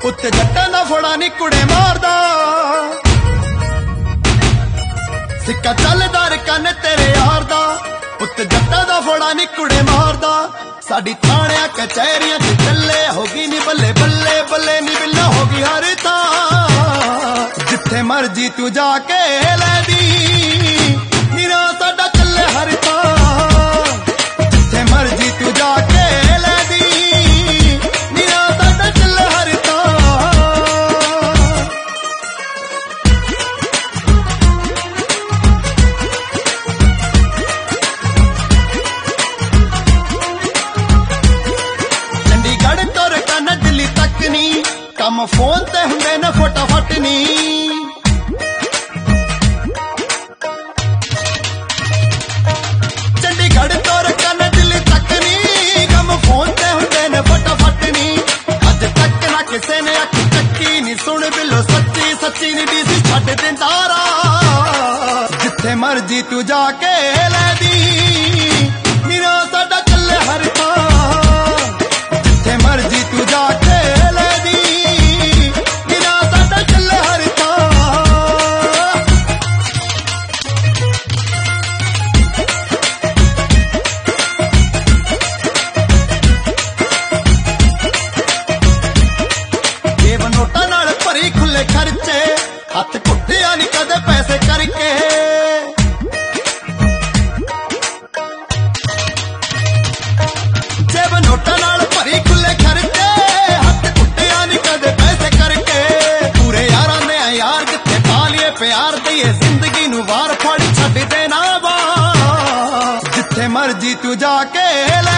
उत्ते जट्टां दा फोड़ा नी कुड़े मारदा, सिक्का चलदा रकाने तेरे यार दा। उत्ते जट्टां दा फोड़ा नी कुड़े मारदा, साडी थाणियां कचहरियां च चले होगी नी बल्ले बल्ले बल्ले नी बिल्ला होगी हर थां। जिथे मर्जी तू जाके लै दी निरा साडा चले हर थां। जिथे मर्जी तू जाके लै दी निरा साडा चले हर थां। चंडीगढ़ तो रकाना दिल्ली तक नी, कम फोन ते हुंदे ने फटाफट नी। चंडीगढ़ तो रकाना दिल्ली तक नी, कम फोन ते हुंदे ने फटाफट नी। अज तक ना किसे ने अख चक्की नी, सुन बिलो सच्ची सच्ची नी डीसी छड्ड दिंदा राह। जिथे मर्जी तू जाके लै दी निरा साडा चले हर थां। जिथे मर्जी तू जाके लै दी निरा साडा चले हर थां। जेब नोटां नाल भरी खुले खर्चे, हथ घुट्टिया नी कदे पैसे करके। जेब नोटां नाल भरी खुले खर्चे, हथ घुट्टिया नी कदे पैसे करके। पूरे यारां ने यार किथे पा लिये प्यार दिए, जिंदगी नू वार फड़ छड्ड देना वा। जिथे मर्जी तू जाके लै